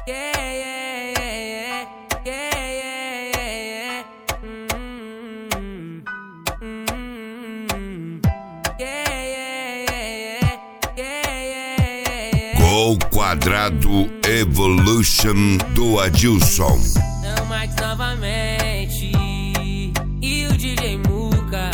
Yeah, yeah, yeah, yeah, yeah, yeah, yeah. Gol Quadrado Evolution do Adilson. É o Mike novamente e o DJ Muka.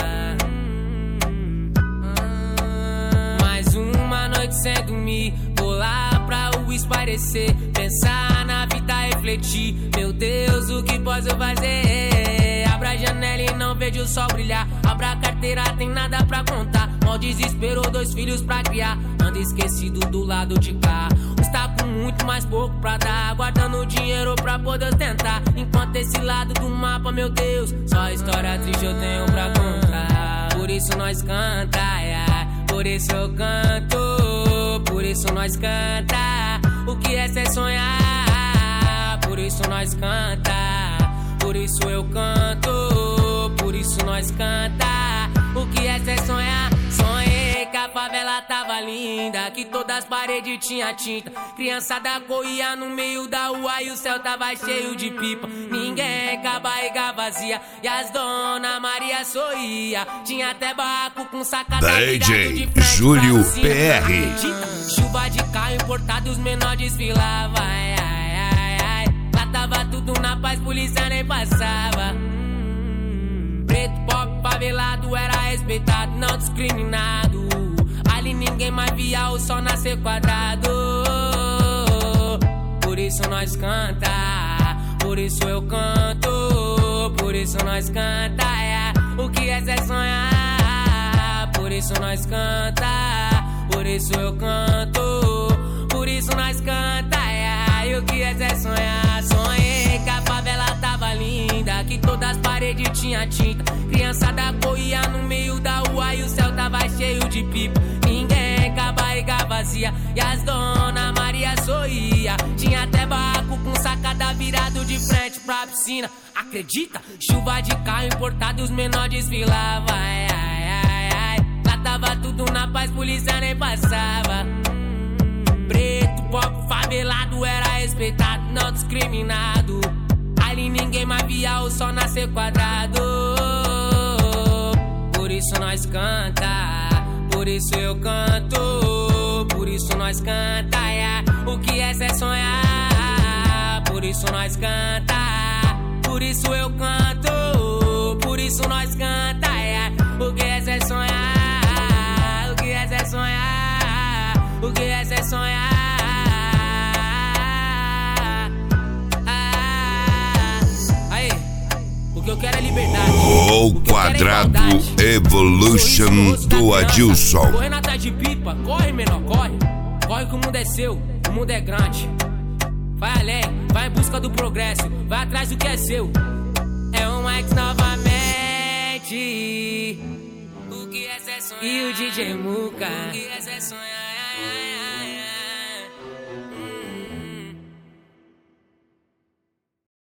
Mais uma noite sem dormir, vou lá pra o esparecer, pensar na vida, refletir. Meu Deus, o que posso fazer? Abra a janela e não vejo o sol brilhar. Abra a carteira, tem nada pra contar. Mal desespero, 2 filhos pra criar. Ando esquecido do lado de cá. Está com muito mais pouco pra dar, guardando dinheiro pra poder tentar. Enquanto esse lado do mapa, meu Deus, só história triste eu tenho pra contar. Por isso nós canta, yeah. Por isso eu canto, por isso nós canta. O que é ser sonhar? Por isso nós canta, por isso eu canto, por isso nós canta. O que é ser sonhar? Sonhei que a favela tava linda, que todas as paredes tinha tinta. Criançada corria no meio da rua e o céu tava cheio de pipa. Ninguém com a barriga vazia e as dona Maria sorria. Tinha até barraco com sacada DJ Júlio PR. Chuva de carro importado e os menores desfilavam. Ai, ai, ai, ai. Lá tava tudo na paz, polícia nem passava. Preto, pobre, favelado era respeitado, não discriminado. Ali ninguém mais via o sol nascer quadrado. Por isso nós canta, por isso eu canto, por isso nós canta, yeah. O que é ser sonhar? Por isso nós canta, por isso eu canto, por isso nós canta, yeah. E o que é ser sonhar? Sonhei que a favela tava linda, que todas as paredes tinha tinta. Criançada corria no meio da rua e o céu tava cheio de pipa. Ninguém com a barriga vazia e as dona Maria sorria. Tinha até barraco com sacada virado de frente pra piscina. Acredita? Chuva de carro importado e os menores desfilavam. Ai, ai, ai, ai. Lá tava tudo na paz, polícia nem passava. Preto, pobre, favelado era respeitado, não discriminado. Ali ninguém mais via o sol nascer quadrado. Por isso nós canta, por isso eu canto, por isso nós canta, yeah. O que é ser sonhar? Por isso nós canta, por isso eu canto, por isso nós canta, yeah. O que é ser sonhar? O que é ser sonhar? O que é ser sonhar? O que eu quero é liberdade. Gol Quadrado Evolution do Adilson. Correndo atrás de pipa, corre menor, corre. Corre que o mundo é seu, o mundo é grande. Vai além, vai em busca do progresso, vai atrás do que é seu. É o Mike novamente. O que é ser sonhar? E o DJ Muka. O que é ser sonhar?